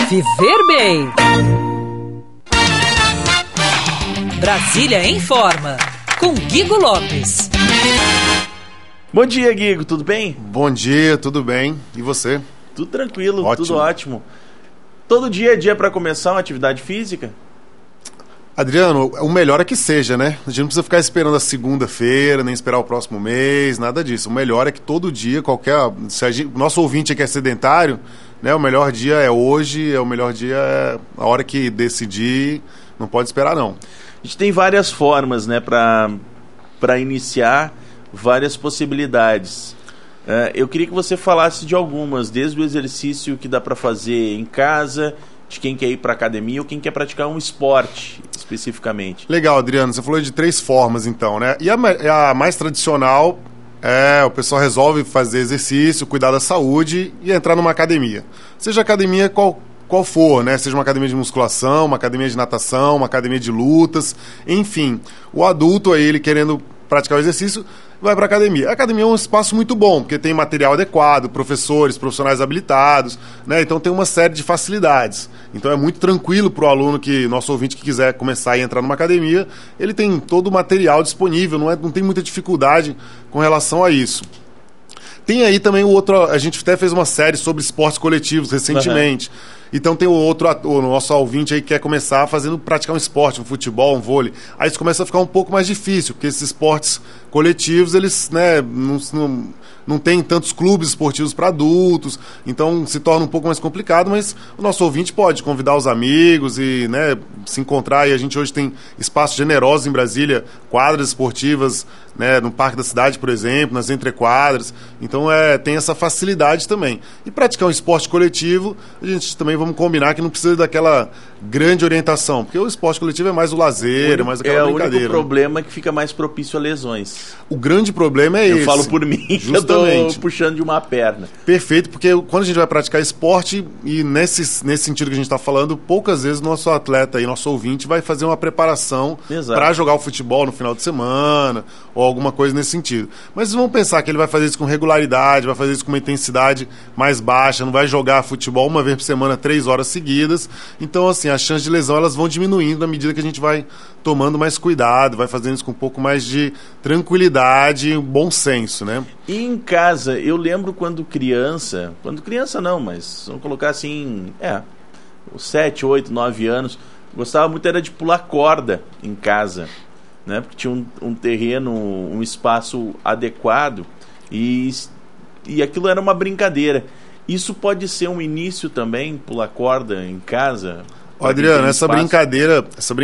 Viver Bem. Brasília em Forma, com Guigo Lopes. Bom dia, Guigo, tudo bem? Bom dia, tudo bem. E você? Tudo tranquilo, Ótimo. tudo ótimo. Todo dia é dia para começar uma atividade física? Adriano, o melhor é que seja, né? A gente não precisa ficar esperando a segunda-feira, nem esperar o próximo mês, nada disso. O melhor é que todo dia, o nosso ouvinte aqui é sedentário, né? O melhor dia é hoje, o melhor dia é a hora que decidir, não pode esperar não. A gente tem várias formas, né, para iniciar, várias possibilidades. Eu queria que você falasse de algumas, desde o exercício que dá para fazer em casa, de quem quer ir para academia ou quem quer praticar um esporte especificamente. Legal, Adriano, você falou de 3 formas então, né? E a mais tradicional é o pessoal resolve fazer exercício, cuidar da saúde e entrar numa academia. Seja academia qual for, né? Seja uma academia de musculação, uma academia de natação, uma academia de lutas, enfim. O adulto aí, ele querendo praticar o exercício, vai para a academia. A academia é um espaço muito bom, porque tem material adequado, profissionais habilitados, né? Então tem uma série de facilidades. Então é muito tranquilo para o aluno, nosso ouvinte que quiser começar e entrar numa academia, ele tem todo o material disponível, não tem muita dificuldade com relação a isso. Tem aí também o outro, a gente até fez uma série sobre esportes coletivos recentemente. Uhum. Então tem o nosso ouvinte aí que quer começar praticar um esporte, um futebol, um vôlei. Aí isso começa a ficar um pouco mais difícil, porque esses esportes coletivos, eles, né, não tem tantos clubes esportivos para adultos, então se torna um pouco mais complicado, mas o nosso ouvinte pode convidar os amigos e, né, se encontrar. E a gente hoje tem espaços generosos em Brasília, quadras esportivas, né, no Parque da Cidade, por exemplo, nas entrequadras. Então tem essa facilidade também. E praticar um esporte coletivo, a gente também vamos combinar que não precisa daquela grande orientação, porque o esporte coletivo é mais o lazer, é mais aquela brincadeira. O único problema é que fica mais propício a lesões. O grande problema é esse. Eu falo por mim, justamente. Eu tô puxando de uma perna. Perfeito, porque quando a gente vai praticar esporte, e nesse sentido que a gente está falando, poucas vezes o nosso atleta e nosso ouvinte vai fazer uma preparação para jogar o futebol no final de semana, ou alguma coisa nesse sentido. Mas vamos pensar que ele vai fazer isso com regularidade, vai fazer isso com uma intensidade mais baixa, não vai jogar futebol uma vez por semana, 3 horas seguidas. Então, assim, as chances de lesão elas vão diminuindo na medida que a gente vai tomando mais cuidado, vai fazendo isso com um pouco mais de tranquilidade, bom senso, né? E em casa, eu lembro quando criança não, mas vamos colocar assim, 7, 8, 9 anos, gostava muito era de pular corda em casa, né? Porque tinha um terreno, um espaço adequado e aquilo era uma brincadeira. Isso pode ser um início também, pular corda em casa? Adriano, essa brincadeira,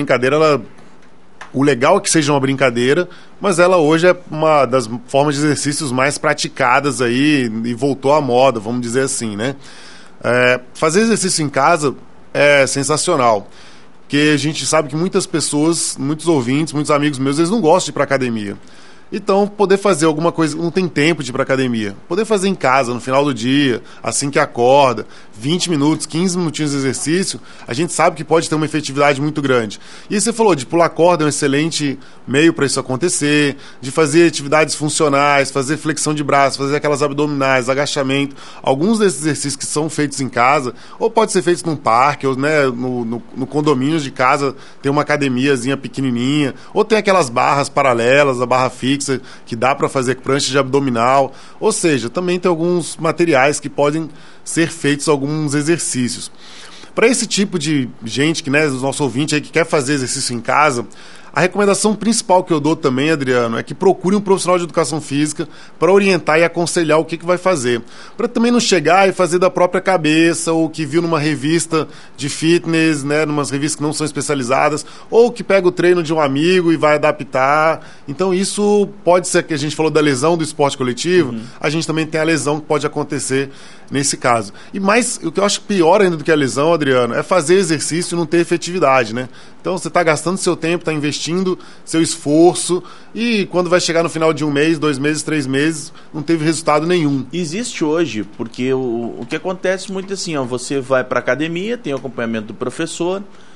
o legal é que seja uma brincadeira, mas ela hoje é uma das formas de exercícios mais praticadas aí e voltou à moda, vamos dizer assim, né? Fazer exercício em casa é sensacional, porque a gente sabe que muitas pessoas, muitos ouvintes, muitos amigos meus, eles não gostam de ir para academia. Então, poder fazer alguma coisa, não tem tempo de ir para academia. Poder fazer em casa, no final do dia, assim que acorda, 20 minutos, 15 minutinhos de exercício, a gente sabe que pode ter uma efetividade muito grande. E você falou de pular corda é um excelente meio para isso acontecer, de fazer atividades funcionais, fazer flexão de braço, fazer aquelas abdominais, agachamento. Alguns desses exercícios que são feitos em casa, ou pode ser feitos num parque, ou, né, no condomínio de casa tem uma academiazinha pequenininha, ou tem aquelas barras paralelas, a barra fixa, que dá para fazer prancha de abdominal, ou seja, também tem alguns materiais que podem ser feitos alguns exercícios. Para esse tipo de gente, que, né, o nosso ouvinte aí que quer fazer exercício em casa, a recomendação principal que eu dou também, Adriano, é que procure um profissional de educação física para orientar e aconselhar o que vai fazer. Para também não chegar e fazer da própria cabeça, ou que viu numa revista de fitness, né, numas revistas que não são especializadas, ou que pega o treino de um amigo e vai adaptar. Então isso pode ser, que a gente falou da lesão do esporte coletivo, a gente também tem a lesão que pode acontecer nesse caso. E mais, o que eu acho pior ainda do que a lesão, Adriano, é fazer exercício e não ter efetividade, né? Então você está gastando seu tempo, está investindo seu esforço e quando vai chegar no final de 1 mês, 2 meses, 3 meses, não teve resultado nenhum. Existe hoje, porque o que acontece muito assim, você vai para a academia, tem o acompanhamento do professor,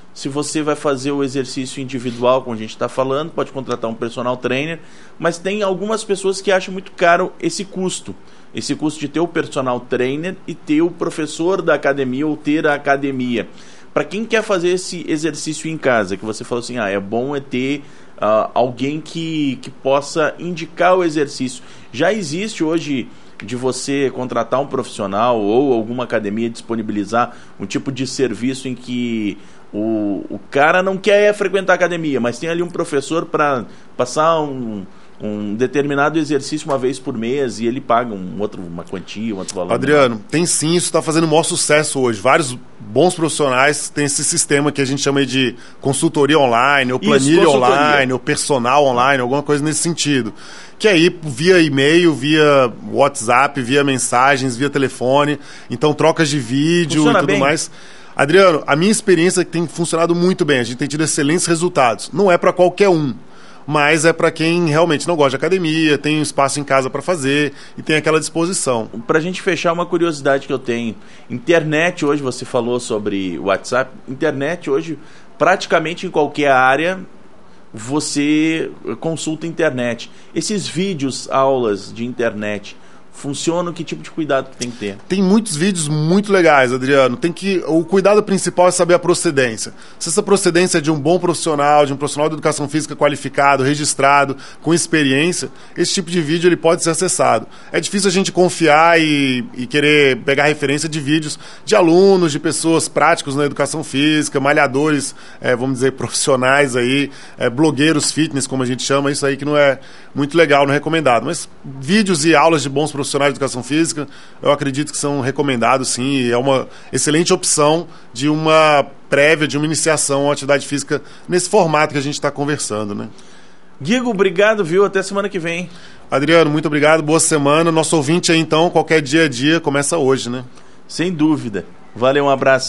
Se você vai fazer o exercício individual, como a gente está falando, pode contratar um personal trainer, mas tem algumas pessoas que acham muito caro esse custo de ter o personal trainer e ter o professor da academia ou ter a academia. Para quem quer fazer esse exercício em casa, que você falou assim, é bom ter alguém que possa indicar o exercício. Já existe hoje de você contratar um profissional ou alguma academia disponibilizar um tipo de serviço em que o cara não quer frequentar a academia, mas tem ali um professor para passar um determinado exercício uma vez por mês e ele paga uma quantia, um outro valor. Adriano, tem sim, isso está fazendo o maior sucesso hoje. Vários bons profissionais têm esse sistema que a gente chama de consultoria online, ou planilha online, ou personal online, alguma coisa nesse sentido. Que aí via e-mail, via WhatsApp, via mensagens, via telefone, então trocas de vídeo e tudo bem mais. Adriano, a minha experiência é que tem funcionado muito bem, a gente tem tido excelentes resultados. Não é para qualquer um, mas é para quem realmente não gosta de academia, tem um espaço em casa para fazer e tem aquela disposição. Para a gente fechar, uma curiosidade que eu tenho. Internet hoje, você falou sobre WhatsApp. Internet hoje, praticamente em qualquer área, você consulta internet. Esses vídeos, aulas de internet, funcionam? Que tipo de cuidado que tem que ter? Tem muitos vídeos muito legais, Adriano. O cuidado principal é saber a procedência. Se essa procedência é de um bom profissional, de um profissional de educação física qualificado, registrado, com experiência, esse tipo de vídeo ele pode ser acessado. É difícil a gente confiar e querer pegar referência de vídeos de alunos, de pessoas práticos na educação física, malhadores, vamos dizer, profissionais aí, blogueiros fitness, como a gente chama, isso aí que não é muito legal, não é recomendado. Mas vídeos e aulas de bons profissionais de educação física, eu acredito que são recomendados sim, e é uma excelente opção de uma prévia, de uma iniciação à atividade física nesse formato que a gente está conversando, né? Guigo, obrigado, viu? Até semana que vem. Adriano, muito obrigado, boa semana. Nosso ouvinte aí então, qualquer dia a dia, começa hoje, né? Sem dúvida. Valeu, um abraço.